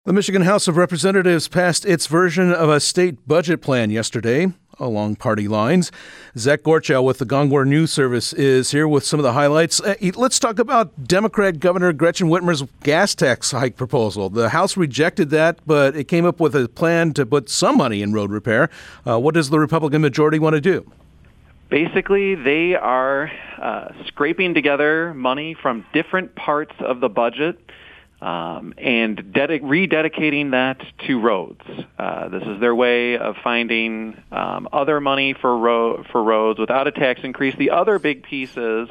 The Michigan House of Representatives passed its version of a state budget plan yesterday along party lines. Zach Gorchow with the Gongor News Service is here with some of the highlights. Let's talk about Democrat Governor Gretchen Whitmer's gas tax hike proposal. The House rejected that, but it came up with a plan to put some money in road repair. What does the Republican majority want to do? Basically, they are scraping together money from different parts of the budget and rededicating that to roads. This is their way of finding other money for roads without a tax increase. The other big piece is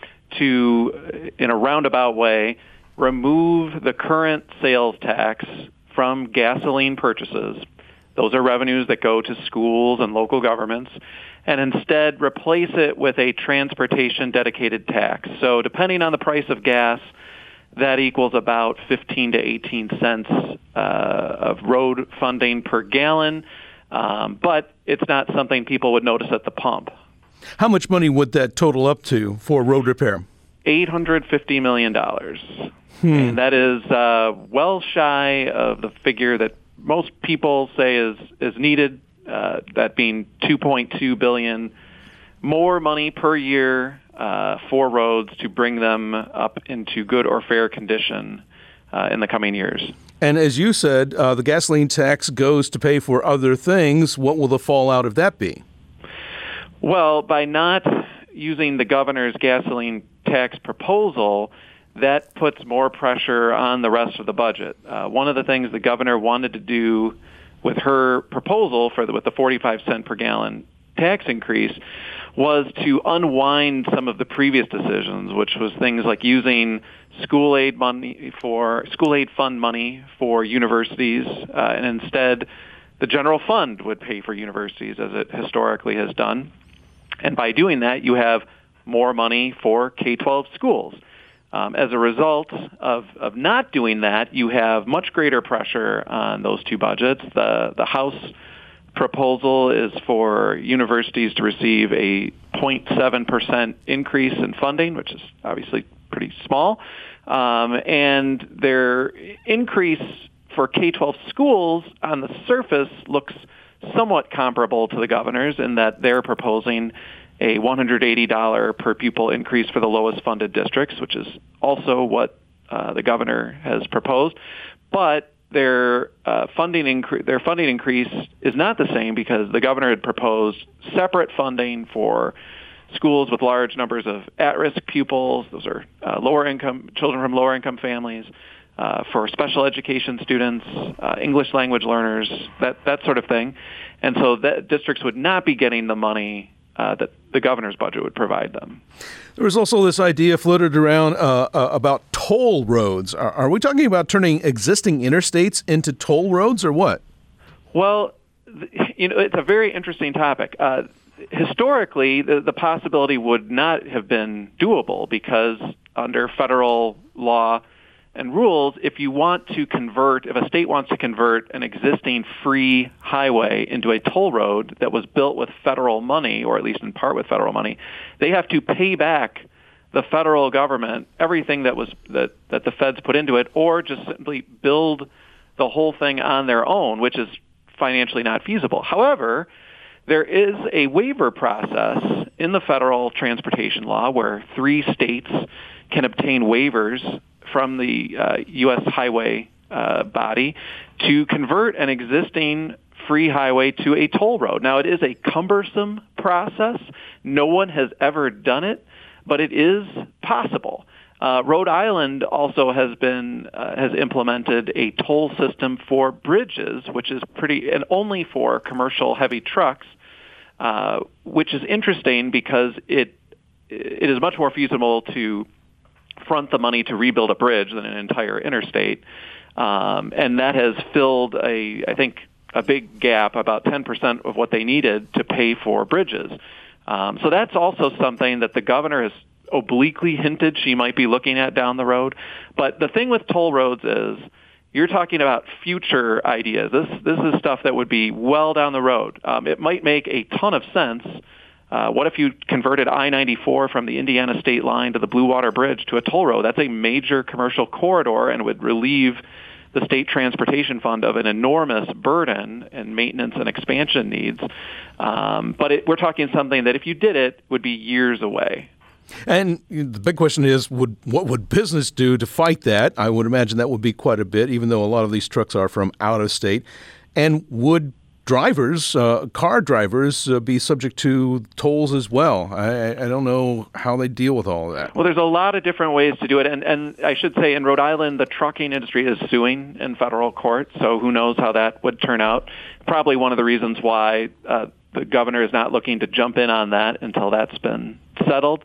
to, in a roundabout way, remove the current sales tax from gasoline purchases. Those are revenues that go to schools and local governments, and instead replace it with a transportation dedicated tax. So depending on the price of gas, that equals about 15 to 18 cents of road funding per gallon, but it's not something people would notice at the pump. How much money would that total up to for road repair? $850 million. And that is well shy of the figure that most people say is needed, that being $2.2 billion more money per year for roads to bring them up into good or fair condition in the coming years. And as you said, the gasoline tax goes to pay for other things. What will the fallout of that be? Well, by not using the governor's gasoline tax proposal, that puts more pressure on the rest of the budget. One of the things the governor wanted to do with her proposal with the 45 cent per gallon tax increase was to unwind some of the previous decisions, which was things like using school aid fund money for universities, and instead the general fund would pay for universities as it historically has done. And by doing that, you have more money for K-12 schools. As a result of not doing that, you have much greater pressure on those two budgets. The House proposal is for universities to receive a 0.7% increase in funding, which is obviously pretty small. And their increase for K-12 schools on the surface looks somewhat comparable to the governor's in that they're proposing a $180 per pupil increase for the lowest funded districts, which is also what the governor has proposed. But their funding increase is not the same because the governor had proposed separate funding for schools with large numbers of at-risk pupils. Those are children from lower income families, for special education students, English language learners, that sort of thing. And so that districts would not be getting the money that the governor's budget would provide them. There was also this idea floated around about toll roads. Are we talking about turning existing interstates into toll roads or what? Well, it's a very interesting topic. Historically, the possibility would not have been doable because under federal law and rules, if a state wants to convert an existing free highway into a toll road that was built with federal money, or at least in part with federal money, they have to pay back the federal government everything that the feds put into it, or just simply build the whole thing on their own, which is financially not feasible. However, there is a waiver process in the federal transportation law where 3 states can obtain waivers from the U.S. highway body to convert an existing free highway to a toll road. Now, it is a cumbersome process. No one has ever done it, but it is possible. Rhode Island also has implemented a toll system for bridges, which is and only for commercial heavy trucks, which is interesting because it is much more feasible to front the money to rebuild a bridge than an entire interstate. And that has filled I think a big gap, about 10% of what they needed to pay for bridges. So that's also something that the governor has obliquely hinted she might be looking at down the road. But the thing with toll roads is you're talking about future ideas. This is stuff that would be well down the road. It might make a ton of sense. What if you converted I-94 from the Indiana state line to the Blue Water Bridge to a toll road? That's a major commercial corridor and would relieve the state transportation fund of an enormous burden and maintenance and expansion needs. But we're talking something that if you did it would be years away. And the big question is, what would business do to fight that? I would imagine that would be quite a bit, even though a lot of these trucks are from out of state. And would drivers, car drivers, be subject to tolls as well? I don't know how they deal with all of that. Well, there's a lot of different ways to do it. And I should say in Rhode Island, the trucking industry is suing in federal court. So who knows how that would turn out. Probably one of the reasons why the governor is not looking to jump in on that until that's been settled.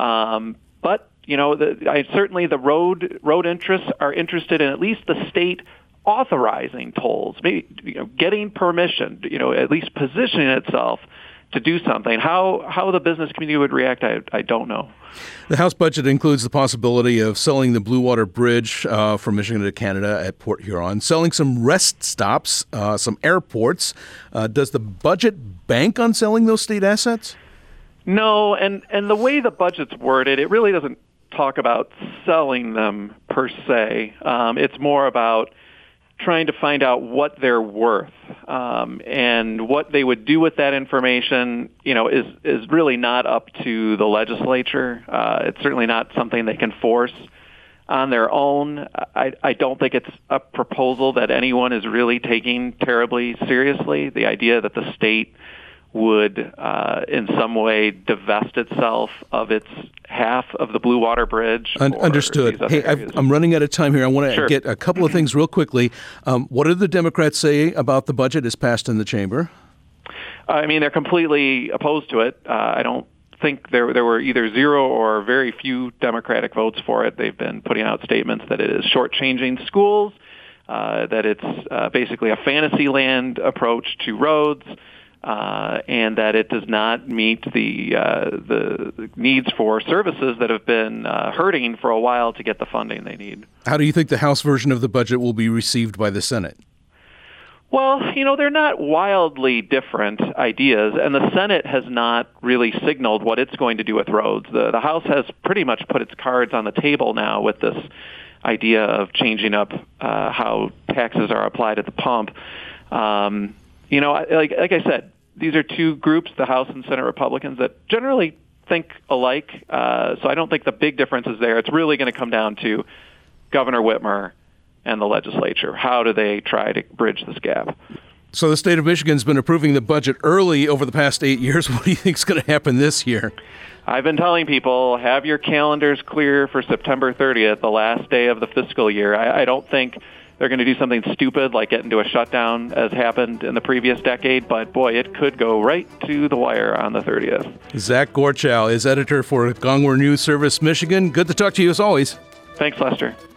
But, certainly the road interests are interested in at least the state authorizing tolls, maybe getting permission, at least positioning itself to do something. How the business community would react, I don't know. The House budget includes the possibility of selling the Blue Water Bridge from Michigan to Canada at Port Huron, selling some rest stops, some airports. Does the budget bank on selling those state assets? No, and the way the budget's worded, it really doesn't talk about selling them per se. It's more about trying to find out what they're worth, and what they would do with that information, is really not up to the legislature. It's certainly not something they can force on their own. I don't think it's a proposal that anyone is really taking terribly seriously. The idea that the state would in some way divest itself of its half of the Blue Water Bridge. Understood. Hey, I'm running out of time here. I want to get a couple of things real quickly. What did the Democrats say about the budget as passed in the chamber? They're completely opposed to it. I don't think there were either zero or very few Democratic votes for it. They've been putting out statements that it is shortchanging schools, that it's basically a fantasy land approach to roads, and that it does not meet the needs for services that have been hurting for a while to get the funding they need. How do you think the House version of the budget will be received by the Senate? Well, they're not wildly different ideas, and the Senate has not really signaled what it's going to do with roads. The House has pretty much put its cards on the table now with this idea of changing up how taxes are applied at the pump. Like I said, these are two groups, the House and Senate Republicans, that generally think alike. So I don't think the big difference is there. It's really going to come down to Governor Whitmer and the legislature. How do they try to bridge this gap? So the state of Michigan's been approving the budget early over the past 8 years. What do you think is going to happen this year? I've been telling people, have your calendars clear for September 30th, the last day of the fiscal year. I don't think they're going to do something stupid like get into a shutdown as happened in the previous decade, but boy, it could go right to the wire on the 30th. Zach Gorchow is editor for Gongwer News Service Michigan. Good to talk to you as always. Thanks, Lester.